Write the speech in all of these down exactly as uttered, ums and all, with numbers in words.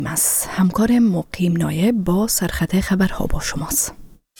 از همکار مقیم نایب با سرخط خبرها با شماست.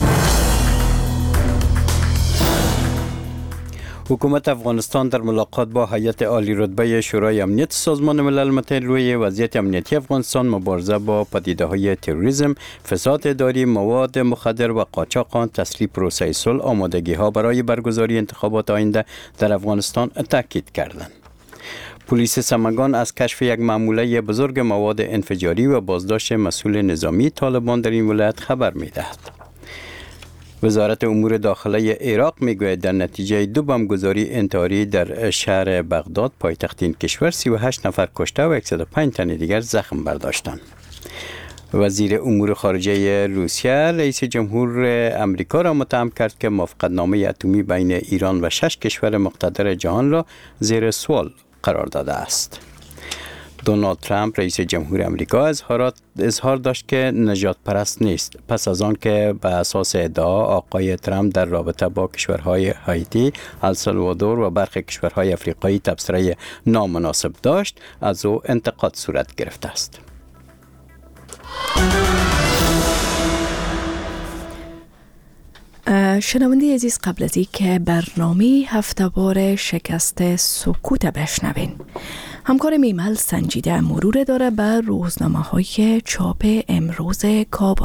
حکومت افغانستان در ملاقات با هیئت عالی رتبه شورای امنیت سازمان ملل متحد روی وضعیت امنیتی افغانستان، مبارزه با پدیده‌های تروریسم، فساد اداری، مواد مخدر و قاچاق آن، تسریع پروسه صلح، آمادگی‌ها برای برگزاری انتخابات آینده در افغانستان تاکید کردند. پلیس سمنگان از کشف یک ماموله بزرگ مواد انفجاری و بازداشت مسئول نظامی طالبان در این ولایت خبر می‌دهد. وزارت امور داخله عراق میگوید در نتیجه دو بمبگذاری انتحاری در شهر بغداد پایتخت این کشور سی و هشت نفر کشته و صد و پنج تن دیگر زخم برداشتند. وزیر امور خارجه روسیه رئیس جمهور امریکا را متهم کرد که موافقتنامه اتمی بین ایران و شش کشور مقتدر جهان را زیر سوال قرار داده است. دونالد ترامپ رئیس جمهور امریکا اظهار داشت که نجات پرست نیست پس از آن که به اساس ادعا آقای ترامپ در رابطه با کشورهای هایتی، السالوادور و برخی کشورهای افریقایی تبصره نامناسب داشت، از او انتقاد صورت گرفته است. شنونده عزیز، قبل از این که برنامه هفته‌وار شکست سکوت بشنوین، همکار میمل سنجیده مرور داره بر روزنامه‌های چاپ امروز کابل.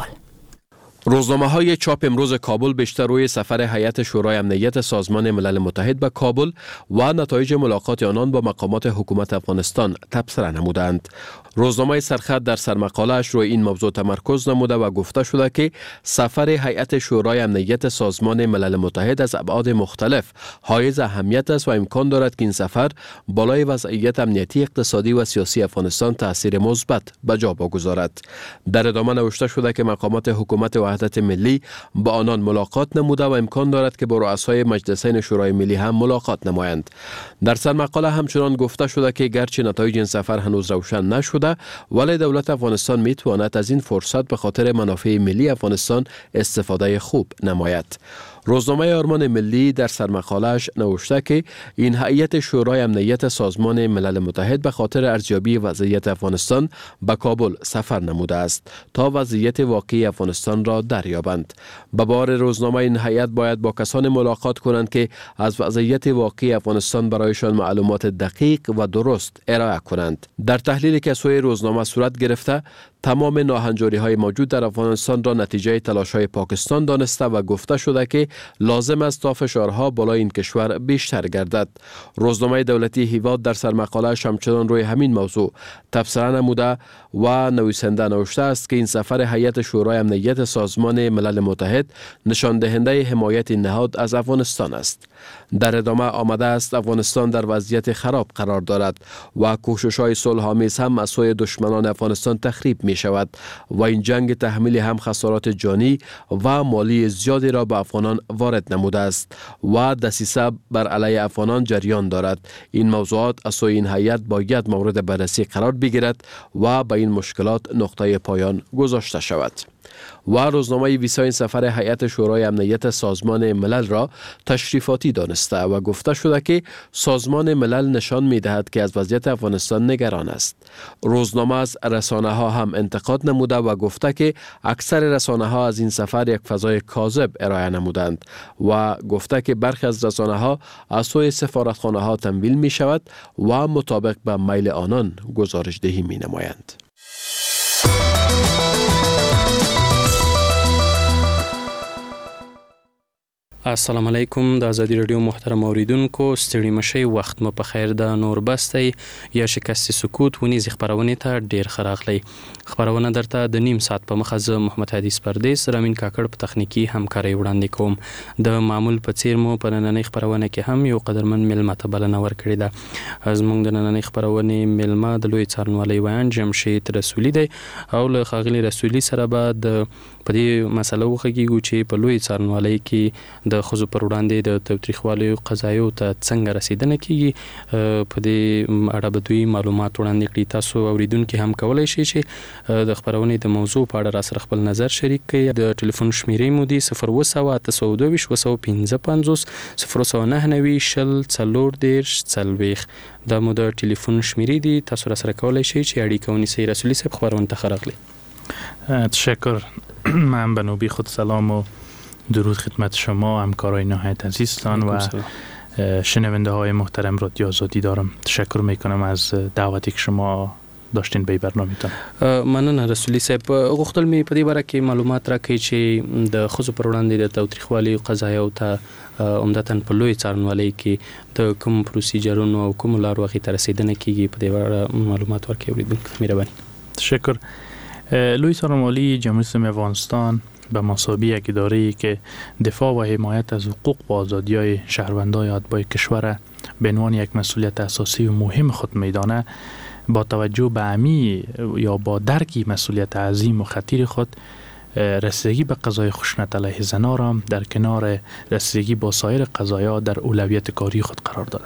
روزنامه‌های چاپ امروز کابل بیشتر روی سفر هیئت شورای امنیت سازمان ملل متحد به کابل و نتایج ملاقات آنان با مقامات حکومت افغانستان تبصره نمودند. روزنامه سرخط در سرمقاله‌اش روی این موضوع تمرکز نموده و گفته شده که سفر هیئت شورای امنیت سازمان ملل متحد از ابعاد مختلف حائز اهمیت است و امکان دارد که این سفر بالای وضعیت امنیتی، اقتصادی و سیاسی افغانستان تأثیر مثبت به جا بگذارد. در ادامه نوشته شده که مقامات حکومت وحدت ملی با آنان ملاقات نموده و امکان دارد که با رؤسای مجلسین شورای ملی هم ملاقات نمایند. در سرمقاله همچنان گفته شده که گرچه نتایج این سفر هنوز روشن نشده، ولی دولت افغانستان می تواند از این فرصت به خاطر منافع ملی افغانستان استفاده خوب نماید. روزنامه آرمان ملی در سرمقاله‌اش نوشته که این هیئت شورای امنیت سازمان ملل متحد به خاطر ارزیابی وضعیت افغانستان به کابل سفر نموده است تا وضعیت واقعی افغانستان را دریابند. به بار روزنامه این هیئت باید با کسان ملاقات کنند که از وضعیت واقعی افغانستان برایشان معلومات دقیق و درست ارائه کنند. در تحلیلی که سوی روزنامه صورت گرفته، تمام ناهنجاری‌های موجود در افغانستان را نتیجه تلاش‌های پاکستان دانسته و گفته شده که لازم است تا فشارها بالای این کشور بیشتر گردد. روزنامه دولتی هیواد در سرمقاله‌اش همچنان روی همین موضوع تبصره نموده و نویسنده نوشته است که این سفر هیئت شورای امنیت سازمان ملل متحد نشان دهنده حمایت نهاد از افغانستان است. در ادامه آمده است افغانستان در وضعیت خراب قرار دارد و کوشش‌های صلح‌آمیز هم از سوی دشمنان افغانستان تخریب می شود و این جنگ تحمیل هم خسارات جانی و مالی زیادی را به افغانان وارد نموده است و دسیسه بر علیه افغانان جریان دارد. این موضوعات از سوی این هیئت باید مورد بررسی قرار بگیرد و به این مشکلات نقطه پایان گذاشته شود. و روزنامه ویسا این سفر هیئت شورای امنیت سازمان ملل را تشریفاتی دانسته و گفته شده که سازمان ملل نشان می دهد که از وضعیت افغانستان نگران است. روزنامه از رسانه ها هم انتقاد نموده و گفته که اکثر رسانه ها از این سفر یک فضای کاذب ارائه نمودند و گفته که برخی از رسانه ها از سوی سفارتخانه ها تمویل می شود و مطابق به میل آنان گزارش دهی می نمایند. السلام علیکم. د آزادی رادیو محترم اوریدونکو، ستړي مشئ، وخت مو په خیر. د نور بستی یا شکست سکوت ونیز خبرونه ته ډیر خراغلی. خبرونه درته د نیم ساعت په مخه زه محمد حدیث پردیس رامین کاکړ په تخنیکی همکاري وړاندې کوم. د معمول په څیر مو په نننۍ خبرونه کې هم یو قدرمن ملمه ته بلنه ورکړې ده. زموږ د نننۍ خبرونه ملمه د لوی څارنوالۍ ویان جمشید رسولی دی او له ښاغلي رسولی سره به د په دې مسله وغږیږو چې په لوی څارنوالۍ کې د د ښځو پر وړاندې د تاوتریخوالي قضایو ته څنګه رسیدنه کیږي په دې اړه به دوی معلومات وړاندې کړي. تاسو اوریدونکو هم کولای شئ چې د خبرونې د موضوع په اړه را سره خپل نظر شریک کړئ. د ټلیفون شمیرې مو دي صفر اووه سوه اته سوه دوه ویشت اووه سوه پنځه پنځوس صفر اووه سوه نهه نوي شل څلور دېرش څلوېښت دا مو د ټلیفون شمیرې دي. تاسو را سره کولای شئ چې اړیکه ونیسئ. رسولي صاحب خبرونه ته ښه راغلی. تشکر. من به نوبی خود سلام و درود خدمت شما همکارای نهایت عزیزتان و شنونده های محترم رادیو آزادی دارم. تشکر میکنم از دعوتی که شما داشتین به برنامه‌تان. مننه رسولي صاحب. غوښتل می په دې باره کې معلومات راکړئ چې د ښځو پر وړاندې د تاوتریخوالي قضایو ته عمدتاً په لوی څارنوالۍ کې د کوم پروسیجرونو او کوم لارو هغې ته رسیدنه کیږي په دې اړه معلومات ورکړئ اوریدونکو. مهرباني. تشکر. لوی څارنوالي جمهوری اسلامی افغانستان به مثابه یک اداره‌ای که دفاع و حمایت از حقوق و آزادی‌های شهروندان اتباع کشور به عنوان یک مسئولیت اساسی و مهم خود می‌داند، با توجه به اهمی یا با درکی مسئولیت عظیم و خطیر خود رسیدگی به قضای خشونت علیه زنان را در کنار رسیدگی با سایر قضایا در اولویت کاری خود قرار داده.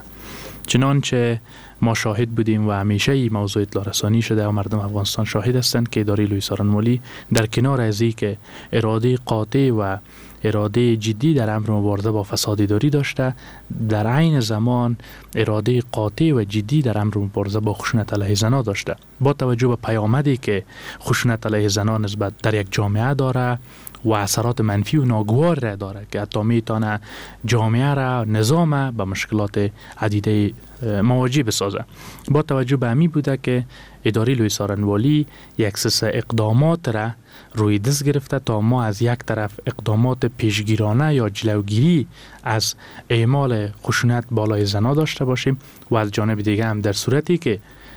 چنانچه ما شاهد بودیم و همیشه این موضوع اطلاع رسانی شده و مردم افغانستان شاهد هستند که اداره لوی څارنوالي در کنار از این که اراده قاطع و اراده جدی در امر مبارزه با فساد اداری داشته، در عین زمان اراده قاطع و جدی در امر مبارزه با خشونت علیه زنان داشته. با توجه به پیامدی که خشونت علیه زنان نسبت در یک جامعه داره و اثرات منفی و ناگوار را داره که حتی میتونه جامعه را نظام به مشکلات عدیده مواجه بسازه. با توجه به همی بوده که اداره لوی څارنوالي یک سلسله اقدامات را روی دست گرفته تا ما از یک طرف اقدامات پیشگیرانه یا جلوگیری از اعمال خشونت بالای زنا داشته باشیم و از جانب دیگه هم در صورتی که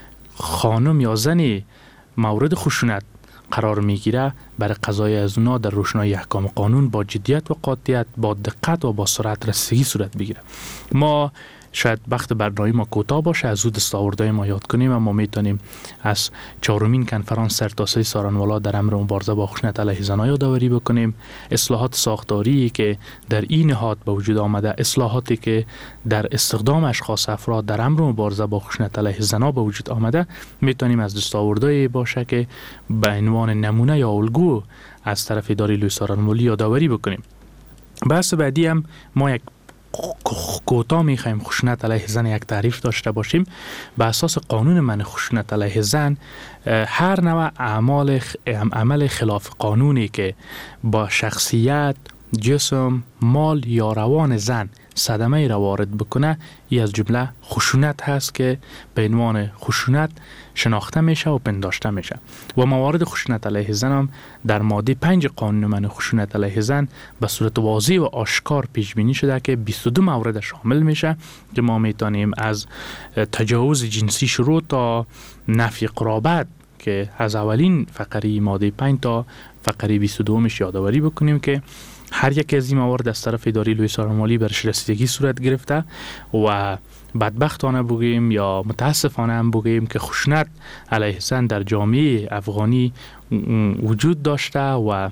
خانم یا زنی مورد خشونت قرار میگیره برای قضای از اونا در روشنایی احکام قانون با جدیت و قاطعیت با دقت و با سرعت رسیدگی صورت بگیره. ما شاید وقت برنامه ما کوتاه باشه از زود دستاوردهای ما یاد کنیم، اما میتونیم از چهارمین کنفرانس سرتاسری څارنوالا در امر مبارزه با خشونت علیه زنان یادآوری بکنیم. اصلاحات ساختاری که در این نهاد به وجود آمده، اصلاحاتی که در استخدام اشخاص افراد در امر مبارزه با خشونت علیه زنان به وجود آمده، میتونیم از دستاوردهای باشه که به عنوان نمونه یا الگو از طرف اداره لوی څارنوالي یادآوری بکنیم. بحث بعدی هم ما یک کوتاه میخوایم خشونت علیه زن یک تعریف داشته باشیم. به اساس قانون منع خشونت علیه زن هر نوع اعمال عمل خلاف قانونی که با شخصیت، جسم، مال یا روان زن صدمه را وارد بکنه، ای از جمله خشونت هست که به عنوان خشونت شناخته میشه و پنداشته میشه. و موارد خشونت علیه زن هم در ماده پنج قانون منع خشونت علیه زن به صورت واضح و آشکار پیش بینی شده که بیست و دو مورد شامل میشه که ما میتونیم از تجاوز جنسی شروع تا نفی قرابت که از اولین فقره ماده پنج تا فقره بیست و دو مش یادآوری بکنیم که هر یک از این موارد از طرف اداره لوی څارنوالي برش رسیدگی صورت گرفته و بدبختانه بگیم یا متاسفانه هم بگیم که خشونت علیه زن در جامعه افغانی وجود داشته و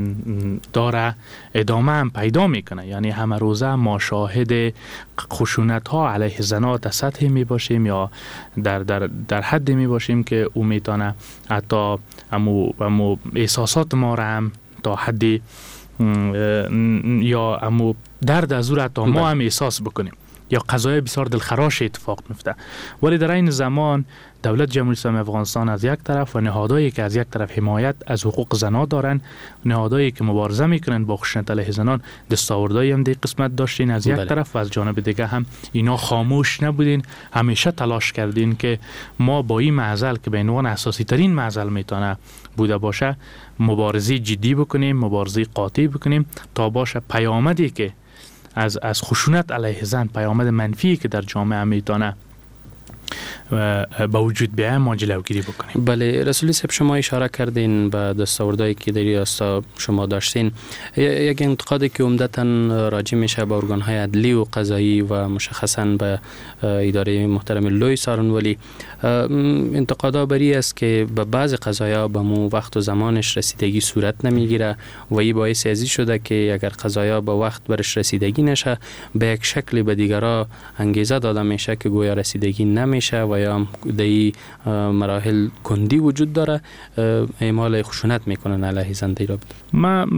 داره ادامه هم پیدا میکنه. یعنی همه روزه ما شاهد خشونت ها علیه زنان در سطح می باشیم یا در, در, در حد می باشیم که او میتونه حتی امو, امو احساسات ما را هم تا حدی یا امو درد از او را تا ما هم احساس بکنیم یا قضایای بسیار دلخراش اتفاق میفته. ولی در این زمان دولت جمهوری اسلامی افغانستان از یک طرف و نهادهایی که از یک طرف حمایت از حقوق زنان دارن، نهادهایی که مبارزه میکنن با خشونت علیه زنان، دستاوردهایی هم در قسمت داشتین از یک بله. طرف و از جانب دیگه هم اینا خاموش نبودین، همیشه تلاش کردین که ما با این معضل که به عنوان اساسی ترین معضل میتونه بوده باشه مبارزه جدی بکنیم، مبارزه قاطع بکنیم تا باشه پیامدی که از از خشونت علیه زن، پیامد منفی که در جامعه میتونه با وجود بیایم ما جلوگیری بکنیم. بله رسولی صاحب، شما اشاره کردین به دستاوردهایی که در ریاستا شما داشتین. یک انتقادی که عمدتاً راجع میشه به ارگان‌های عدلی و قضایی و مشخصاً به اداره محترم لوی سارنوالی، انتقادا بری است که به بعض قضایا به مو وقت و زمانش رسیدگی صورت نمیگیره و این باعث ازی شده که اگر قضایا به وقت برش رسیدگی نشه به یک شکلی به دیگرها انگیزه داده میشه که گویا رسیدگی نمیشه و یا در مراحل کندی وجود داره، اعمال خشونت میکنن علیه زنده را. ما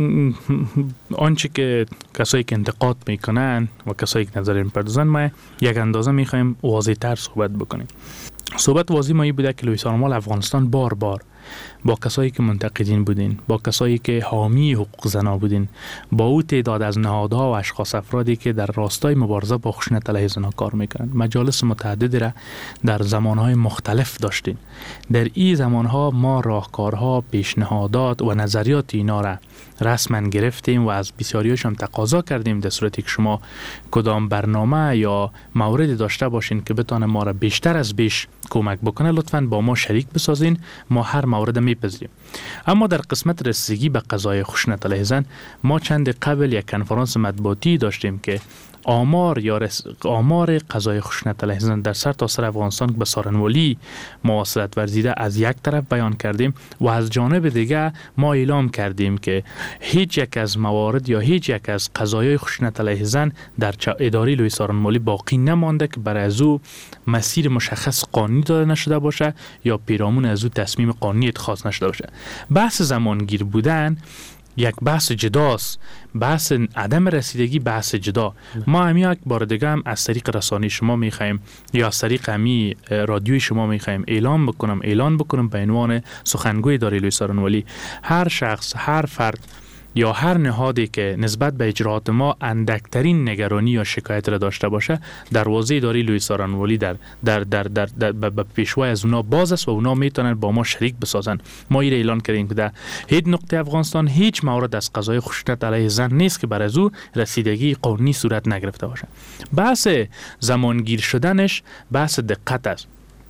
آنچه که کسایی که انتقاد میکنن و کسایی که نظر میپردازن ما یک اندازه میخوایم واضح تر صحبت بکنیم. صحبت واضح ما این بوده که لوی سارنوال افغانستان بار بار با کسایی که منتقدین بودین، با کسایی که حامی حقوق زنا بودین، با او تعداد از نهادها و اشخاص افرادی که در راستای مبارزه با خشونت علیه زنان کار میکنن، مجالس متعددی را در زمانهای مختلف داشتین. در این زمانها ما راهکارها، پیشنهادات و نظریات اینا را رسما گرفتیم و از بسیاریش هم تقاضا کردیم در صورتی که شما کدام برنامه یا موردی داشته باشین که بتونه ما را بیشتر از بیش کمک بکنه، لطفاً با ما شریک بسازین، ما هر مورد میپذیریم. اما در قسمت رسیدگی به قضای خشونت علیه زن ما چند قبل یک کنفرانس مطبوعاتی داشتیم که آمار یا رس... آمار قضای خشونت علیه زن در سر تا سر افغانستان به سارنوالی مواصلت ورزیده از یک طرف بیان کردیم و از جانب دیگه ما اعلام کردیم که هیچ یک از موارد یا هیچ یک از قضایای خشونت علیه زن در اداره لوی سارنوالی باقی نمانده که برای از او مسیر مشخص قانونی داده نشده باشه یا پیرامون از او تصمیم قانونی اتخاذ نشده باشه. بحث زمانگیر بودن یک بحث جداست، بحث عدم رسیدگی بحث جدا. ما همی یک بار دیگه هم از طریق رسانه شما میخوایم یا از طریق همی رادیوی شما میخوایم اعلام بکنم اعلان بکنم به عنوان سخنگوی اداره لوی سارنوالی، هر شخص، هر فرد یا هر نهادی که نسبت به اجراءات ما اندکترین نگرانی یا شکایت را داشته باشه، دروازه اداره لوی سارنوالی در در در در, در به پیشوای از اونا باز است و اونا میتونن با ما شریک بسازن. ما این اعلان کردیم که در هیچ نقطه افغانستان هیچ مورد از قضای خشونت علیه زن نیست که بر از او رسیدگی قانونی صورت نگرفته باشه. بحث زمانگیر شدنش بحث دقت است.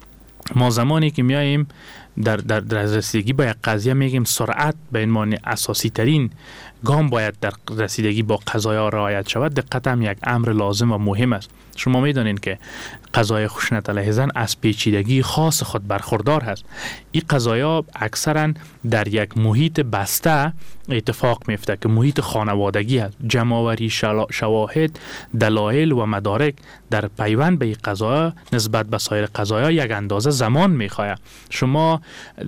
ما زمانی که میاییم در در در رسیدگی با یک قضیه میگیم سرعت به عنوان اساسی ترین گام باید در رسیدگی با قضایا رعایت شود. دقت هم یک امر لازم و مهم است. شما میدانین که قضای خشونت علیه زن از پیچیدگی خاص خود برخوردار هست. این قضایا اکثرا در یک محیط بسته اتفاق میفته که محیط خانوادگی است. جمع‌آوری شواهد، دلایل و مدارک در پیوند به این قضایا نسبت به سایر قضایا یک اندازه زمان میخواهد. شما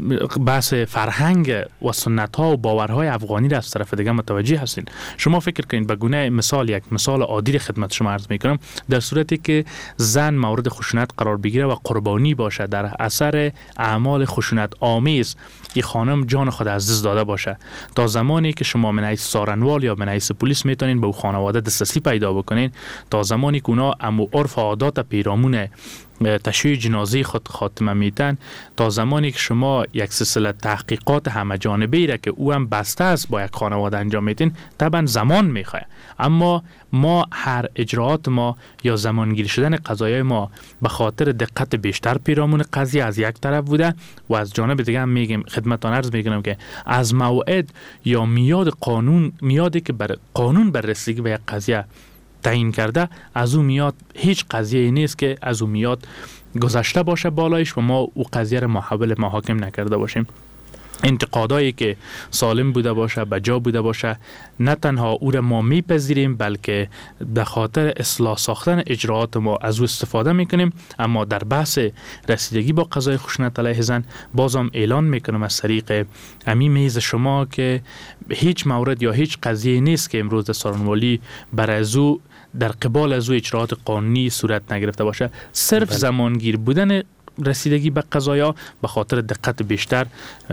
بحث فرهنگ و سنت ها و باورهای افغانی را از طرف دیگه متوجه هستین. شما فکر کنید به گونه مثال، یک مثال عادی خدمت شما عرض میکنم، در صورتی که زن مورد خشونت قرار بگیره و قربانی باشه در اثر اعمال خشونت آمیز، این خانم جان خود از دست داده باشه، تا زمانی که شما من حیث سارنوال یا من حیث پلیس میتونین به او خانواده دسترسی پیدا بکنین، تا زمانی که اونا امو عرف و عادات پیرامون تشییع جنازه خود خاتمه میتن، تا زمانی که شما یک سلسله تحقیقات همه جانبه را که او هم بسته است با یک خانواده انجام میتین، طبعا زمان میخواه. اما ما هر اجراعات ما یا زمانگیر شدن قضایای ما به خاطر دقت بیشتر پیرامون قضیه از یک طرف بوده و از جانب دیگه هم میگیم خدمتتان عرض میکنم که از موعد یا میاد قانون، میادی که بر قانون بر رسیدگی به یک قضیه تعیین کرده، از او میاد هیچ قضیه نیست که از او میاد گذشته باشه بالایش و ما او قضیه را محول محاکم نکرده باشیم. انتقادایی که سالم بوده باشه، بجا بوده باشه، نه تنها او را ما میپذیریم بلکه به خاطر اصلاح ساختن اجراعات ما از او استفاده میکنیم. اما در بحث رسیدگی با قضای خشونت علیه زن بازم اعلان میکنم از طریق امی میز شما که هیچ مورد یا هیچ قضیه نیست که امروز سارنوالی بر از او در قبال از او اجراعات قانونی صورت نگرفته باشه. صرف بله. زمانگیر بودن رسیدگی به قضایا به خاطر دقت بیشتر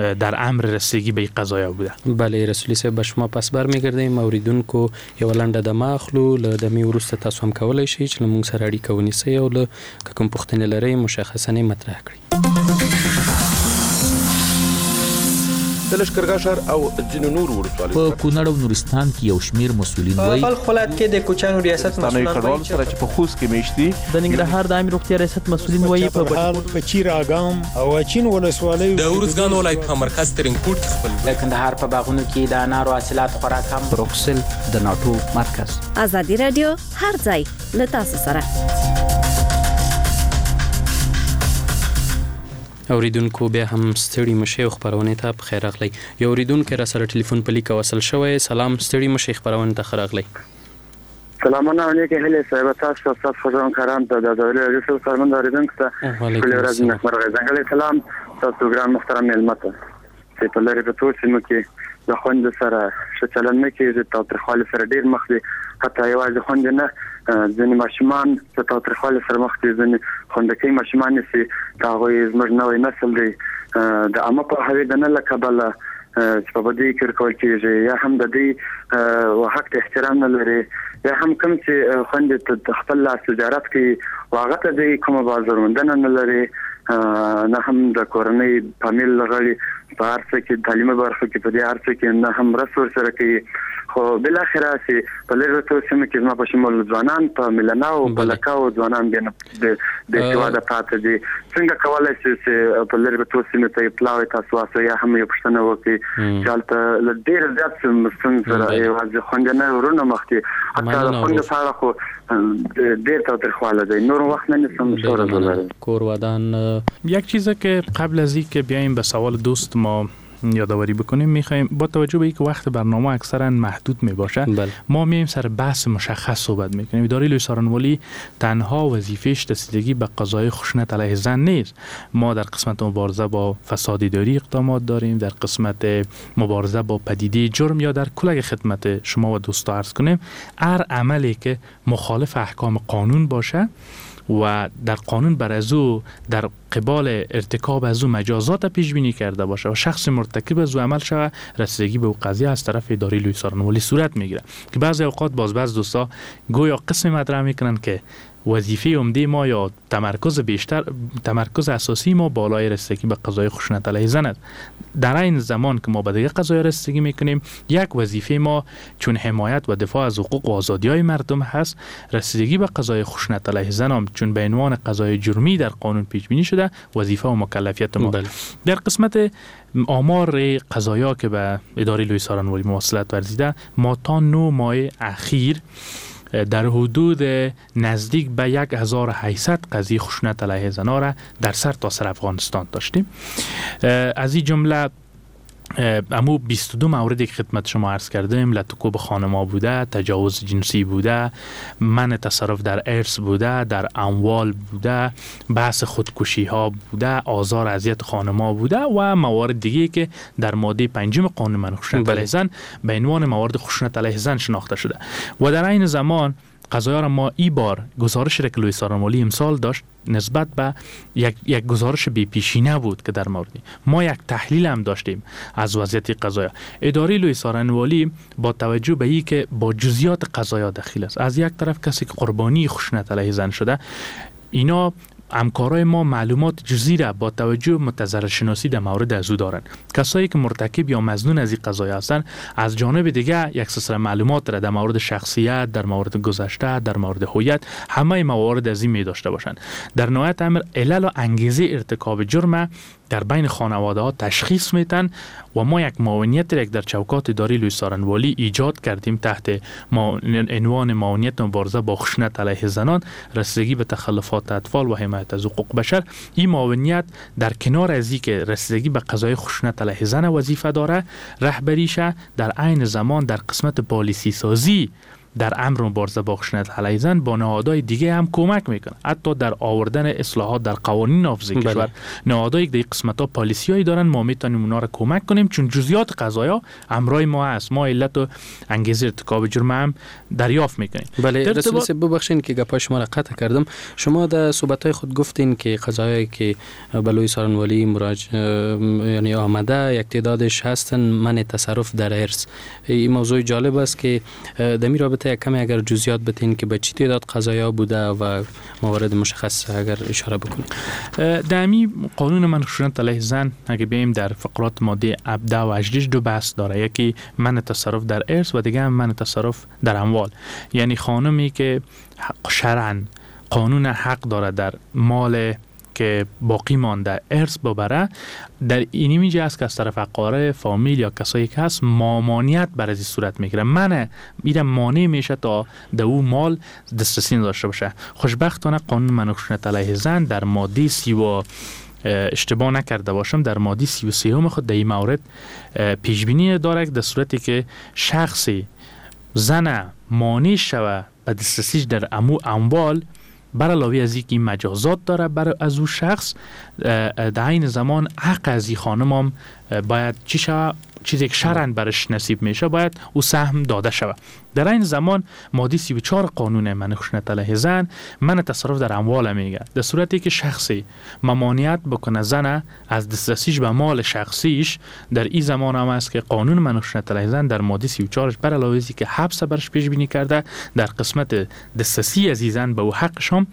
در امر رسیدگی به قضایا بوده. بله رسولی صاحب، به شما پس برمیگردیم. اوریدونکو یو لنډه د ماخلو له دمي ورسته تاسو هم کولای شئ چې موږ سره اړیکه ونیسئ او له کوم پوښتنې لرئ مشخصا مطرح کړئ. د لشکرګاه ښار او ځینو نورو ولسوالیو په کونړ او نورستان کې یو شمیر مسؤلین وایي په خپل ولایت کې د کوچانو ریاست مسؤلان وایي چې په خوست کې میشتي د ننګرهار د عامه روغتیا ریاست مسؤلین وایي په چیر اګام او چین ولسوالۍ د ورزګان ولایت په مرکز ترینکوټ کې خپل د کندهار په باغونو کې د انارو حاصلات خورا کم. بروکسل د ناټو مرکز. ازادي رادیو هر ځای له تاسو سره. اوریدونکو بیا هم ستړي مشي او خبرونه ته په خیر راغلی. یو اوریدونکو را سره ټلیفون په لیک وصل شوی. سلام ستړي مشي خبرونه ته خیر راغلی. سلامونه علیکم هله صاحب تاسو تاسو خبرون کاران ته د دولت رئیس فرمان اوریدونکو ته وعلیکم السلام. مرغه سلام تاسو ګران محترم ملمت چې په لری په توسې مو کې د خوند سره شچلن نه کې د تاریخوال سره ډیر مخ دي حتی یوازې خوند نه ځینې ماشومان چې تاریخوال سره مخ دي ځینې خوندکي ماشومان سي دا غوي زموږ نوې نسل دی د عامه په هوی د نه لکبل چې په دې کې کول کېږي یا هم د دې او حق احترام نه لري یا هم کوم چې خوند د خپل لاس تجارت کې واغه ته د کوم بازار مندنه نه لري نه هم د کورنۍ فامیل لغړي په ارڅ کې تعلیمي برخه کې په دې ارڅ کې نه هم رسور سره کې خو بل اخره سي په لږه توګه سم کې زما په شمول ځوانان په ملنا او بلکاو ځوانان د د سواده پاتې دي څنګه کولای شي چې په لږه توګه سم ته پلاوي تاسو واسه یا هم یو پښتنه وکي چې حالت ل ډیر زیات مستن سره یوازې خوندنه ورونه مختي حتی خوند سره خو ډیر تر خواله دی نور وخت نه نسم شوره کور ودان. یک چیزی که قبل از اینکه بیایم به سوال دوست ما یادآوری بکنیم میخوایم با توجه به اینکه وقت برنامه اکثرا محدود میباشه بل. ما میایم سر بحث مشخص صحبت میکنیم. اداره لوی سارنوالی تنها وظیفهش رسیدگی به قضای خشونت علیه زن نیست. ما در قسمت مبارزه با فساد اداری اقدامات داریم، در قسمت مبارزه با پدیده جرم یا در کل خدمت شما و دوستا عرض کنیم هر عملی که مخالف احکام قانون باشه و در قانون بر از او در قبال ارتکاب از او مجازات پیش بینی کرده باشه و شخص مرتکب از او عمل شوه رسیدگی به او قضیه از طرف اداره لوی سارنوالی صورت میگیره که بعضی اوقات باز بعض دوستا گویا قسم مطرح میکنن که وظیفه عمده ما یا تمرکز بیشتر تمرکز اساسی ما بالای رسیدگی به قضای خشونت علیه زن است. در این زمان که ما به دیگه قضای رسیدگی میکنیم یک وظیفه ما چون حمایت و دفاع از حقوق و آزادی‌های مردم هست رسیدگی به قضای خشونت علیه زن هم چون به عنوان قضای جرمی در قانون پیش بینی شده وظیفه و مکلفیت ما. بله. در قسمت آمار قضایا که به اداره لوی سارنوالی مواصلت ورزیده ما تا نه ماه اخیر در حدود نزدیک به یک هزار و هشتصد قضیه خشونت علیه زنان را در سر تا سر افغانستان داشتیم. از این جمله امو بیست و دو موردی که خدمت شما عرض کردیم لطکوب خانما بوده، تجاوز جنسی بوده، منع تصرف در ارث بوده، در اموال بوده، بحث خودکشی ها بوده، آزار اذیت خانما بوده و موارد دیگه که در ماده پنجم قانون منع خشونت علیه زن به عنوان موارد خشونت علیه زن شناخته شده و در این زمان قضایا را ما ای بار گزارش را که لوی سارنوالی امسال داشت نسبت به یک, یک گزارش بی پیشینه بود که در موردی ما یک تحلیل هم داشتیم از وضعیت قضایا. اداره لوی سارنوالی با توجه به این که با جزئیات قضایا دخیل است از یک طرف کسی که قربانی خشونت علیه زن شده اینا همکارای ما معلومات جزئی را با توجه متضرر شناسی در مورد از او دارند. کسایی که مرتکب یا مظنون از این قضایا هستند از جانب دیگه یک سلسله معلومات را در مورد شخصیت، در مورد گذشته، در مورد هویت همه موارد از این می داشته باشند. در نهایت امر علل و انگیزه ارتکاب جرم در بین خانواده ها تشخیص میتن و ما یک معاونیت را در چوکات اداره لوی سارنوالی ایجاد کردیم تحت عنوان معاونیت مبارزه با خشونت علیه زنان، رسیدگی به تخلفات اطفال و حمایت از حقوق بشر. این معاونیت در کنار از این که رسیدگی به قضای خشونت علیه زن وظیفه داره، رهبریشه در عین زمان در قسمت پالیسی سازی در امر مبارزه با خشونت علیه زن با نهادهای دیگه هم کمک میکنه، حتی در آوردن اصلاحات در قوانین نافذ کشور. نهادهای دیگه قسمت ها پالیسیایی دارن، ما میتونیم اونا رو کمک کنیم چون جزئیات قضایا امرای ما هست، ما علت و انگیزه ارتکاب جرم هم دریافت میکنیم. بله رسول صاحب ببخشید که گپای شما را قطع کردم. شما در صحبت‌های خود گفتین که قضایایی که به لوی سارنوالی مراجعه یعنی آمده یک تعدادش هستن منع تصرف در ارث. این موضوع جالب است که در این رابطه البته کمی اگر جزئیات بتین که به چه تعداد قضایا بوده و موارد مشخص اگر اشاره بکنید. دمی قانون منع خشونت علیه زن اگه بیم در فقرات ماده هفده و هجده دو بحث داره، یکی منع تصرف در ارث و دیگه هم منع تصرف در اموال. یعنی خانمی که شرعاً قانون حق داره در مال که باقی مانده ارث ببره، در اینی میجه است که از طرف اقارب، فامیل یا کسایی که هست مامانیت بر از این صورت میگیره، منه میره مانع میشه تا در او مال دسترسی نداشته باشه. خوشبختانه قانون منع خشونت علیه زن در ماده سی و اشتباه نکرده باشم در ماده سی و سه هم خود در این مورد پیش بینی داره در صورتی که شخصی زن مانع شوه به دسترسیش در امو اموال بر علاوه از اینکه مجازات داره بر از او شخص، در این زمان حق از این خانم هم باید چی شوه، چیزی که شرعاً برش نصیب میشه باید او سهم داده شوه. در این زمان ماده سی و چهار قانون منع خشونت علیه زن منع تصرف در اموال میگه، در صورتی که شخصی ممانعت بکنه زن از دسترسیش به مال شخصیش، در این زمان هم است که قانون منع خشونت علیه زن در ماده سی و چهار بر علاوه از اینکه حبس برش پیش بینی کرده، در قسمت دسترسی از زن به او حقش هم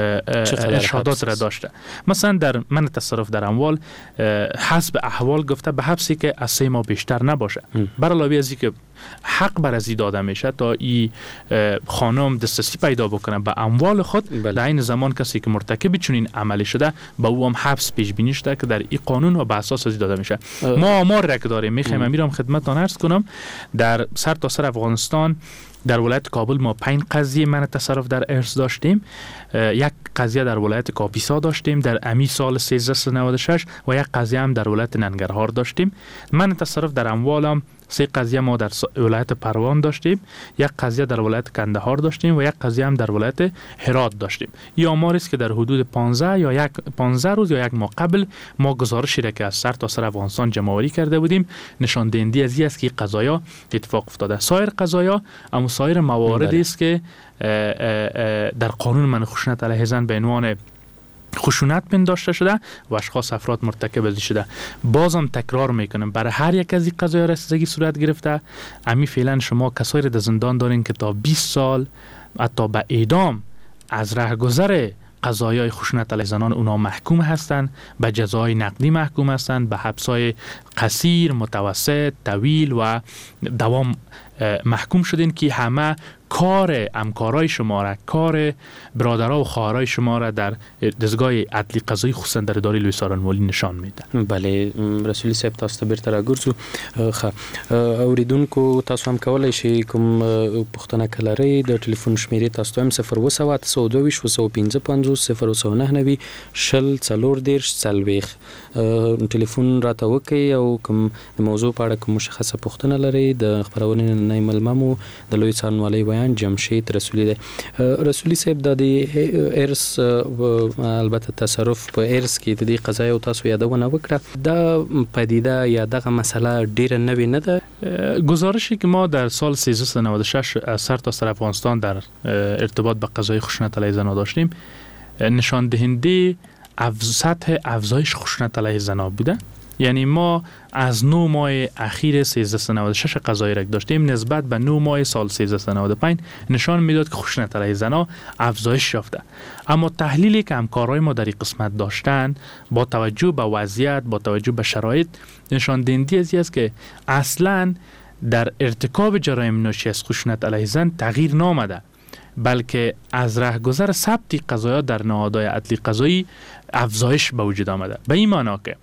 ارشادات را داشته. مثلا در منع تصرف در اموال حسب احوال گفته به حبسی که از سه ماه بیشتر نباشه. بر علاوه از اینکه حق بر از داده میشه تا این خانم دسترسی پیدا بکنه به اموال خود، در این زمان کسی که مرتکب چنین عملی شده با او هم حبس پیش بینی شده که در این قانون و به اساس از داده میشه. ما آمار را که داریم میخوایم امیرم خدمتتان عرض کنم، در سر تا سر افغانستان در ولایت کابل ما پنج قضیه منع تصرف در ارث داشتیم، یک قضیه در ولایت کاپیسا داشتیم در امی سال سیزده نود و شش و یک قضیه هم در ولایت ننگرهار داشتیم. منع تصرف در اموال هم سه قضیه ما در ولایت پروان داشتیم، یک قضیه در ولایت کندهار داشتیم و یک قضیه هم در ولایت هرات داشتیم. این آماری است که در حدود پانزده یا یک پانزده روز یا یک ماه قبل ما گزارشی را که از سر تا سر افغانستان جمع آوری کرده بودیم نشان دهنده از این است که قضایا اتفاق افتاده. سایر قضایا اما سایر مواردی است که در قانون منع خشونت علیه زن به عنوان خشونت پنداشته شده و اشخاص افراد مرتکب از شده. بازم تکرار میکنم برای هر یک از این قضایا رسیدگی صورت گرفته. امی فعلا شما کسایی را در زندان دارین که تا بیست سال حتی به اعدام از رهگذر قضایای خشونت علیه زنان اونا محکوم هستند، به جزای نقدی محکوم هستند، به حبسای قصیر، متوسط، طویل و دوام محکوم شدین که همه کار همکارای شما را، کار برادرها و خواهرای شما را در دستگاه عدلی قضایی خصوصا در اداره لوی سارنوالی نشان میده. بله رسولی صاحب تاسو ته بیرته راګرځو. ښه اوریدونکو تاسو هم کولای شئ کوم پوښتنه کلرئ د ټلیفون شمیرې تاسو ته هم صفر اووه سوه اته سوه دوه ویشت اووه سوه پنځه پنځوس صفر اووه سوه نهه نوي شل څلور دېرش څلوېښت ټلیفون راته وکړئ او کوم د موضوع په اړه کوم مشخصه پوښتنه لرئ د خپرونې نننۍ ملمه مو د لوی څارنوالۍ ویاند جمشید رسولی دی. رسولی صاحب د ارث البته تصرف په ارث کې د دې قضایا او تاسو یادونه وکړه، دا پدیده یا دغه مسئله ډیره نوې نه ده. گزارشی که ما در سال سیزده نود و شش از سر تا سر افغانستان در ارتباط به قضای خشونت علیه زنان داشتیم نشان دهنده سطح افزایش خشونت علیه زنان بوده. یعنی ما از نه ماه اخیر سیزده نود و شش قضایی را داشتیم نسبت به نه ماه سال سیزده نود و پنج نشان میداد که خشونت علیه زنان افزایش یافته. اما تحلیلی که همکارای ما در این قسمت داشتن با توجه به وضعیت، با توجه به شرایط نشان دهنده از است که اصلا در ارتکاب جرایم ناشی از خشونت علیه زن تغییر نامده، بلکه از رهگذر ثبت قضایا در نهادهای عدلی قضایی افزایش به وجود آمده. به این معنی که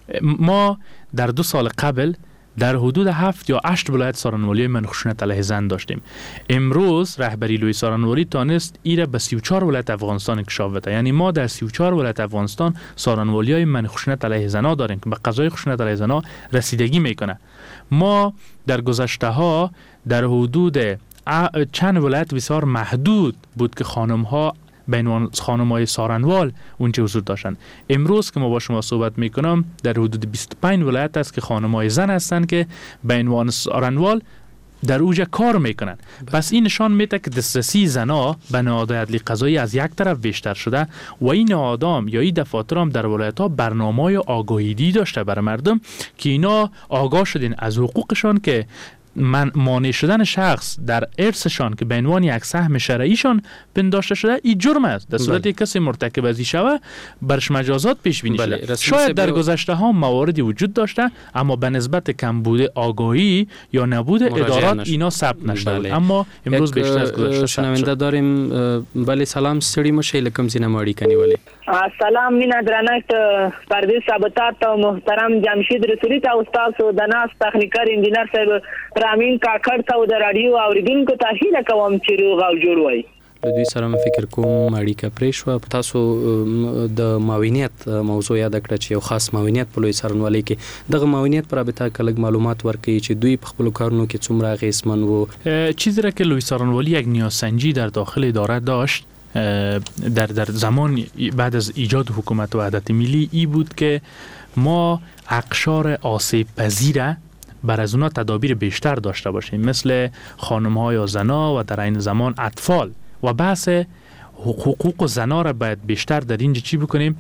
ما در دو سال قبل در حدود هفت یا هشت ولایت سارنوالی منع خشونت علیه زن داشتیم. امروز رهبری لوی سارنوالی تانست ایره به سی و چهار ولایت افغانستان انکشاف بده. یعنی ما در سی و چهار ولایت افغانستان سارنوالی های منع خشونت علیه زن داریم که به قضای خشونت علیه زن رسیدگی میکنه. ما در گذشته ها در حدود چند ولایت بسیار محدود بود که خانم ها به عنوان خانم‌های سارنوال اونجا حضور داشتن. امروز که ما با شما صحبت میکنم در حدود بیست و پنج ولایت است که خانم‌های زن هستند که به عنوان سارنوال در اوجا کار میکنن. پس این نشان میده که دسترسی زنا به نهادهای عدلی قضایی از یک طرف بیشتر شده و این نهادام یا این دفاتر هم در ولایت‌ها برنامه‌های آگاهی‌دهی داشته برای مردم که اینا آگاه شدین از حقوقشان که من مانع شدن شخص در ارثشان که به عنوان یک سهم شرعیشان پنداشته شده این جرم است. در صورتی کسی مرتکب از این شوه برش مجازات پیش بینی شده. شاید در گذشته ها مواردی وجود داشته اما به نسبت کمبود آگاهی یا نبود ادارات اینا ثبت نشده بود. اما امروز بیشتر از گذشته شنونده داریم. بله سلام ستړي مشه لکم زینه ماړی کني ولی سلام مینا درنښت پردیس ثابتات او محترم جمشید رسولی ته استاد او د ناس تخنیکر انجینر صاحب رامین کاکړ ته د رادیو اوریدونکو ته هیله کوم چې روغ او جوړ وای. د دوی سره م فکر کوم اړیکه پرې شوه. تاسو د معاونیت موضوع یاد کړه چې یو خاص معاونیت په لوی څارنوالۍ کې دغه معاونیت پر رابطه کلک معلومات ورکړي چې دوی په خپل کارونو کې څومره اغیزمن وو. چیزی را که لوی څارنوالی یک نیازسنجی در داخل اداره داشت در در زمان بعد از ایجاد حکومت وحدت ملی ای بود که ما اقشار آسیب پذیره بر از اونا تدابیر بیشتر داشته باشیم، مثل خانم ها یا زنا و در این زمان اطفال، و بحث حقوق زنا را باید بیشتر در اینجا چی بکنیم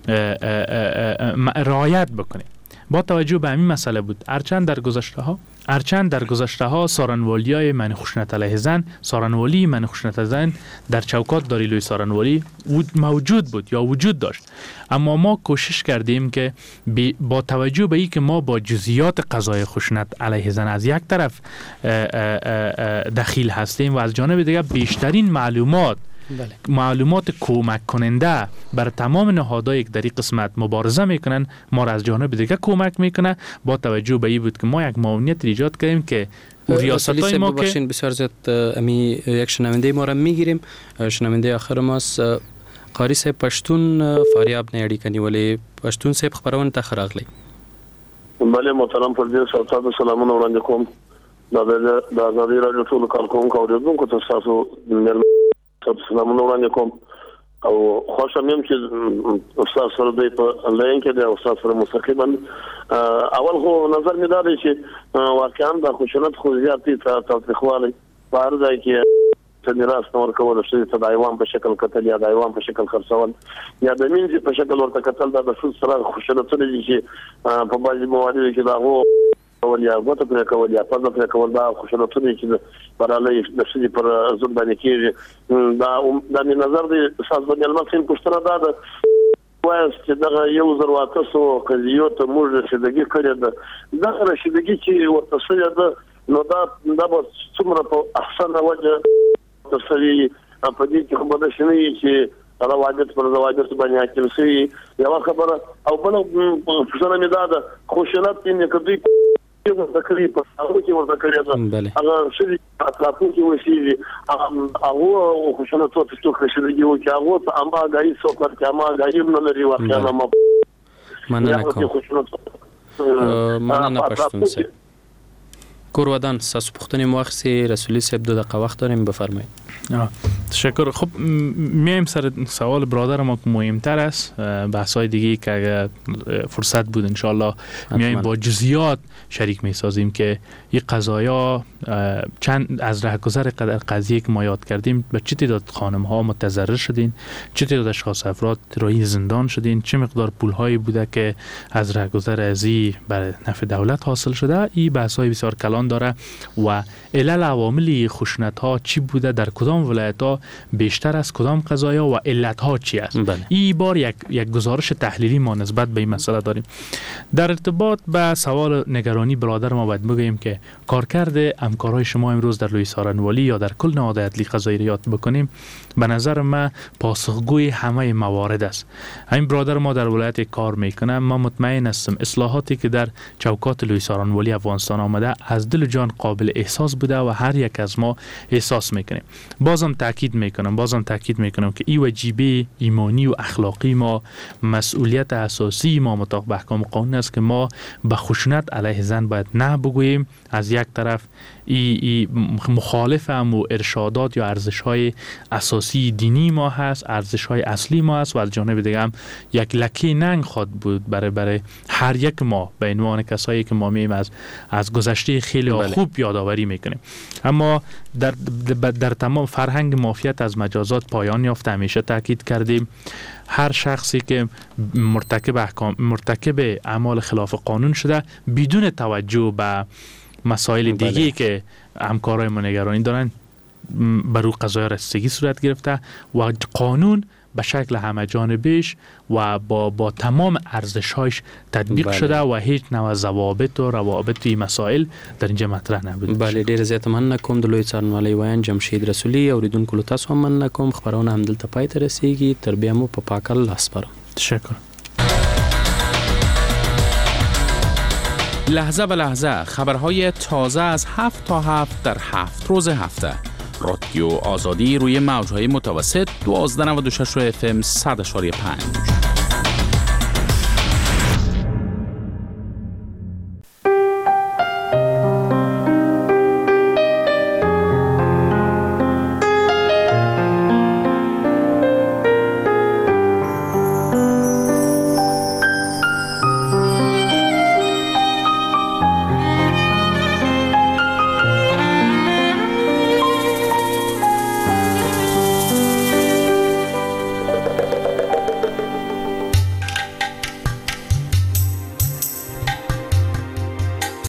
رعایت بکنیم. با توجه به همین مسئله بود هرچند در گذشته ها هرچند در گذشته ها سارنوالی های من خشونت علیه زن، سارنوالی من خشونت زن در چوکات داریلوی سارنوالی موجود بود یا وجود داشت، اما ما کوشش کردیم که با توجه به این که ما با جزئیات قضای خشونت علیه زن از یک طرف دخیل هستیم و از جانب دیگر بیشترین معلومات بله. معلومات کمک کننده بر تمام نهادهایی که در این قسمت مبارزه میکنن ما را از جانب دیگه کمک میکنه. با توجه به این بود که ما یک معاونیت ایجاد کردیم که ریاستای ما که بسیار زیاد امی یک شنونده ما را میگیریم. شنونده آخر ماست قاری صاحب پشتون فاریاب نه اړیکه نیولې. پشتون صاحب خبرونه ته خراغلی. بله محترم پردیس او سلامونه وړاندې کوم. دا د ازادي رادیو ټول کارکونکو اوریدونکو ته تاسو سلامونه وړاندې کوم او خوشم یم چې استاد سره دوی په لاین کې د استاد سره مستقیما اول خو نظر مې دا دی چې واقعا د خشونت خو زیاتې تاریخوالي په هر ځای کې میراث نور کول شي ته د ایوان په شکل کتل یا د ایوان په شکل خرڅول یا د مینځ په شکل ورته کتل دا د څه سره خشونتونه دي چې په باندې موارد کې دا هو ولیا غوته پر کول یا په ځکه کول دا خشونتونه چې برالي د شي پر زړه باندې کې دا د می نظر دی اساس باندې المسین پښتنه دا د وایي چې دا یو ضرورت سو قضیو ته موږ شدګي کړی دا دا رشدګي چې ورته سره دا نو دا دا څومره په احسن وجه تسوي په دې کې خبره شنه چې رواجت پر رواجت باندې حاکم شي یو خبره او بل فشار می دا د خشونت نه کوي ذکرې په هغه کې ورته کړی دا هغه شې اطلاقو کې وسی هغه خشونت څه څه خشونت یو چې هغه په امبا غاي څو پر کما غاي نه لري واقعا ما مننه کوم مننه پښتون سه کور ودان ساسو پختنی مؤخسی رسولی صاحب دو دقیقه وقت داریم بفرمایید. تشکر. خب میایم سر سوال برادر ما که مهمتر است، بحث‌های دیگه که اگر فرصت بود انشالله میایم با جزئیات شریک میسازیم که این قضایا چند از رهگذر قضیه که ما یاد کردیم به چه تعداد خانم ها متضرر شدین، چه تعداد اشخاص افراد راهی زندان شدین، چه مقدار پول هایی بوده که از رهگذر ازی بر نفع دولت حاصل شده. این بحث‌های بسیار کلان داره و علل عوامل خشونت ها چی بوده، در کدام ولایت ها بیشتر از کدام قضایا و علت ها چی است. این بار یک یک گزارش تحلیلی ما نسبت به این مسئله داریم. در ارتباط با سوال نگرانی برادر ما باید بگیم که کارکرد همکارای شما امروز در لوی سارنوالی یا در کل نهاد عدلی قضایی یاد بکنیم به نظر من پاسخگوی همه موارد است. همین برادر ما در ولایت کار میکنه، ما مطمئن هستم اصلاحاتی که در چوکات لوی سارنوالی افغانستان آمده از دل جان قابل احساس بوده و هر یک از ما احساس میکنیم. بازم تاکید میکنم بازم تاکید میکنم که این وجیبه ایمانی و اخلاقی ما، مسئولیت اساسی ما مطابق به احکام قانون است که ما به خشونت علیه زن باید نه بگوییم. از یک طرف ای, ای مخالف هم و ارشادات یا ارزش های اساسی دینی ما هست، ارزش های اصلی ما هست و از جانب دیگه هم یک لکه ننگ خواهد بود برای برای هر یک ما به عنوان کسایی که ما میم از از گذشته خیلی بله. خوب یادآوری میکنیم. اما در در تمام فرهنگ مافیت از مجازات پایان یافته. همیشه تاکید کردیم هر شخصی که مرتکب احکام مرتکب اعمال خلاف قانون شده بدون توجه به مسائل دیگه که همکارای ما نگرانی دارن بر او قضای رسیدگی صورت گرفته و قانون به شکل همه جانبیش و با با تمام ارزش‌هاش تطبیق بله. شده و هیچ نوع ضوابط و روابط این مسائل در اینجا مطرح نبود. بله ډیر زیات مننه کوم د لوی څارنوالۍ ویان جمشید رسولي اوریدونکو له تاسو هم مننه کوم. خبرونه هم دلته پای ته رسیږي. تر بیا مو په پاک الله سپارم. تشکر. لحظه به لحظه خبرهای تازه از هفت تا هفت در هفت روز هفته. رادیو آزادی روی موجهای متوسط دوازده و نود و شش اف ام صد و پنج.